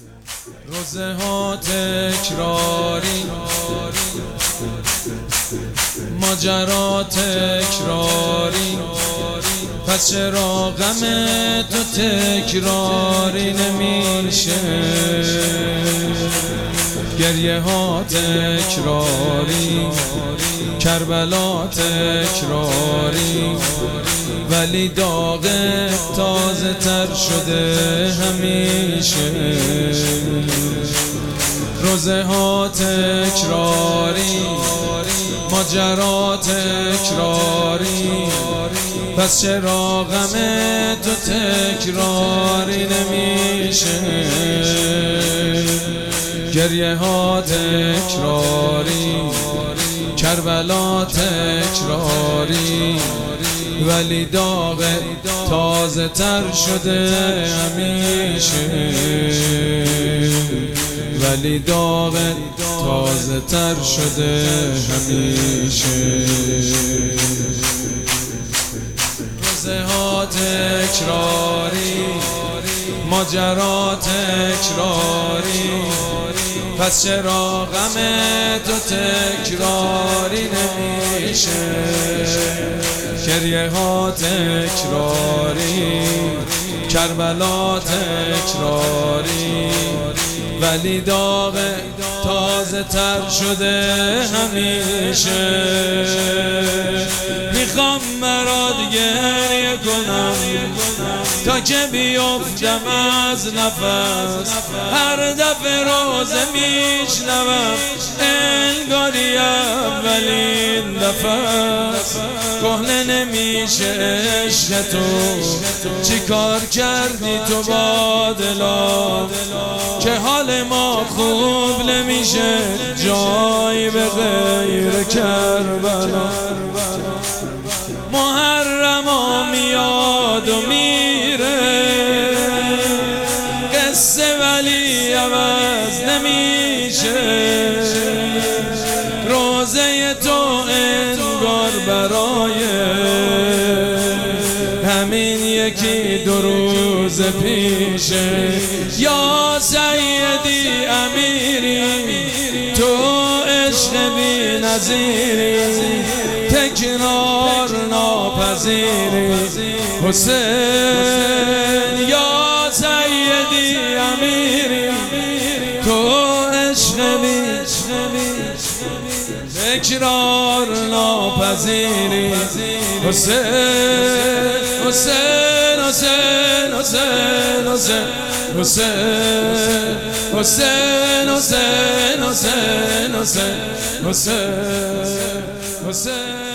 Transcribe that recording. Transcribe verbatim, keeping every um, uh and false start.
روزه ها تکراری، ماجرا تکراری، پس چرا غم تو تکراری نمیشه؟ گریه ها تکراری، کربلا تکراری، ولی داغ تازه تر شده همیشه. روزه ها تکراری، ماجرا تکراری، پس چرا غم تو تکراری نمیشه؟ گریه ها تکراری، کربلا تکراری، ولی داغ تازه تر شده همیشه. ولی داغ تازه تر شده همیشه. روزه ها تکراری، ماجرا تکراری، پس چرا غم تو تکراری نمیشه؟ گریه ها تکراری، کربلا تکراری، ولی داغ تازه تر شده همیشه. میخوام برات گریه کنم تا که بیفتم از نفس، هر دفعه روزه میشنوم انگاری اولین دفعه. کهنه نمیشه عشق تو، چی کار کردی تو با دلم که حال ما خوب نمیشه جایی به غیر کربلا. محرم ها میاد و میره قصه ولی عوض نمیشه. روزه تو انگار برای همین یکی دو روز پیشه. یا سیدی امیری تو عشق بی نظیری، تکرار ناپذیری حسین. یا سیدی امیری تو عشق بی تکرار ناپذیری حسین. حسین حسین حسین حسین حسین حسین حسین حسین حسین حسین حسین